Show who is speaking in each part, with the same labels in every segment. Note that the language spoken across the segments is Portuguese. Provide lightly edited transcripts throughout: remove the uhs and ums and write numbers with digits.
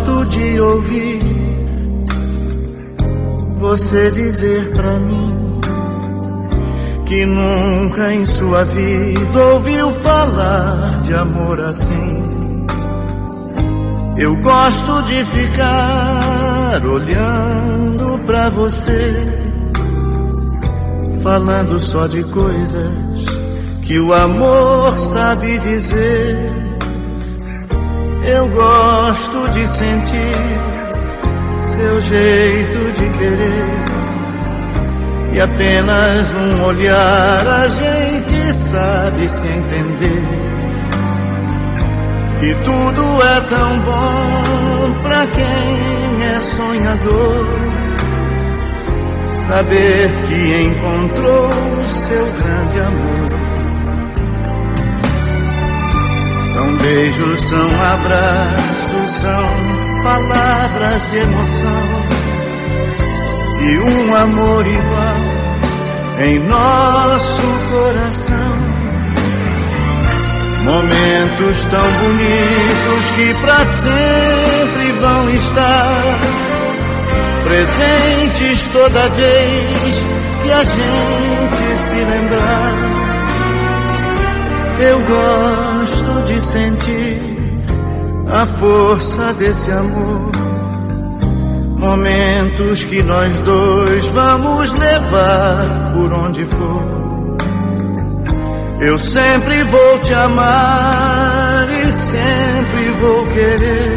Speaker 1: gosto de ouvir você dizer pra mim que nunca em sua vida ouviu falar de amor assim. Eu gosto de ficar olhando pra você, falando só de coisas que o amor sabe dizer. Eu gosto de sentir seu jeito de querer, e apenas num olhar a gente sabe se entender. E tudo é tão bom pra quem é sonhador, saber que encontrou seu grande amor. São beijos, são abraços, são palavras de emoção, e um amor igual em nosso coração. Momentos tão bonitos que pra sempre vão estar presentes toda vez que a gente se lembrar. Eu gosto de sentir a força desse amor, momentos que nós dois vamos levar por onde for. Eu sempre vou te amar e sempre vou querer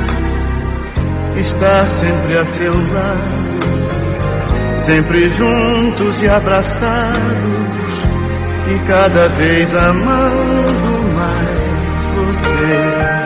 Speaker 1: estar sempre a seu lado, sempre juntos e abraçados, e cada vez amando mais você.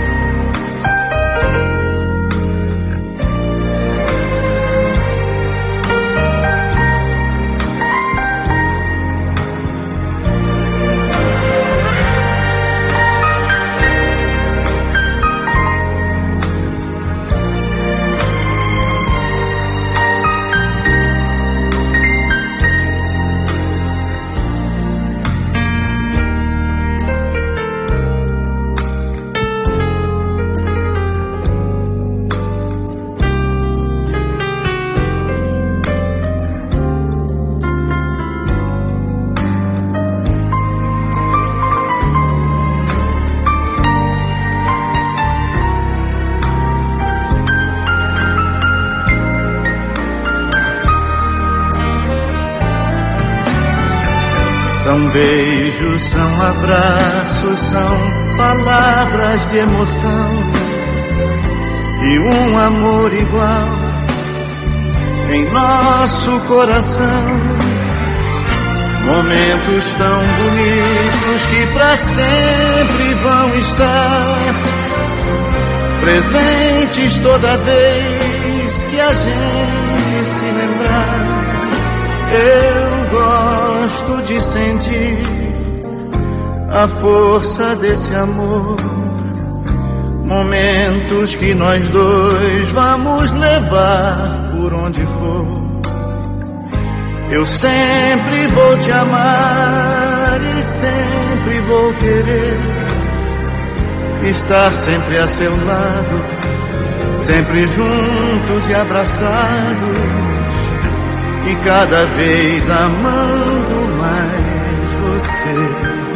Speaker 1: São beijos, são abraços, são palavras de emoção, e um amor igual em nosso coração. Momentos tão bonitos que pra sempre vão estar presentes toda vez que a gente se lembrar. Eu gosto de sentir a força desse amor, momentos que nós dois vamos levar por onde for. Eu sempre vou te amar e sempre vou querer estar sempre a seu lado, sempre juntos e abraçados, e cada vez amando mais você.